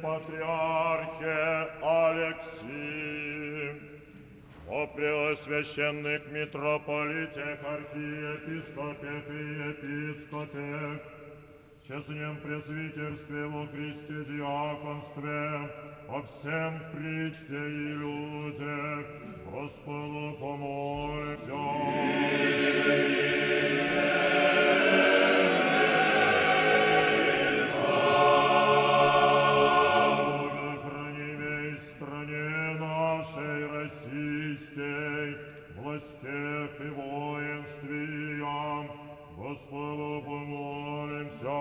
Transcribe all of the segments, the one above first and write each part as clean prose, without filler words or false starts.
патриархе Алексии, о преосвященных митрополитах, архиепископах и епископах, честном пресвитерстве во Христе диаконстве, о всем причте и людях, Господу помолимся. Властях и воинствиям, Господу помолимся.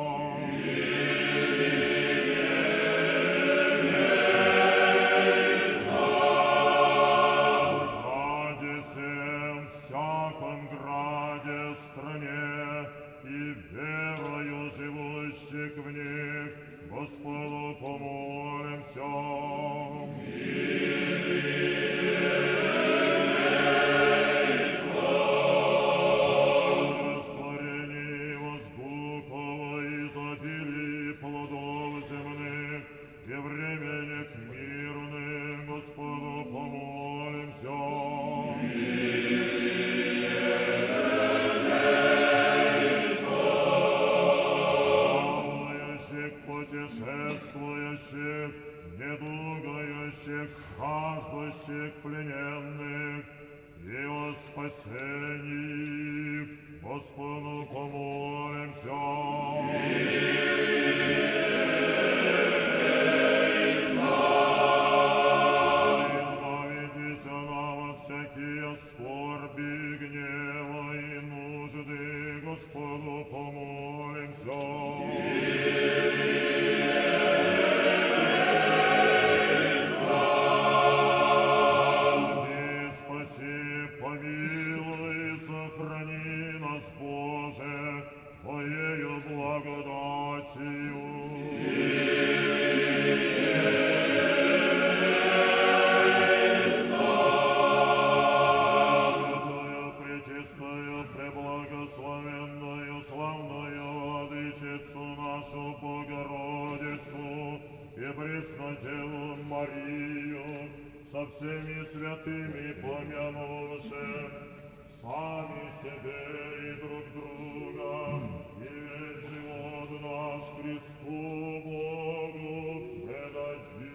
Ради всем, всяком граде, стране и верою живущих в них, Господу помолимся. Путешествующих, недугающих, страждущих, плененных, и о спасении Господу помолимся. Избавитесь нам от всякие скорби, гнева и нужды, Господу помолимся. Помилуй, сохрани нас, Боже, Твоею благодатью. Святая, пречистая, преблагословенная, славная Владычицу нашу Богородицу и Преснодеву Марию, со всеми святыми помянувши сами себе и друг друга, и весь живот наш Христу Богу предадим.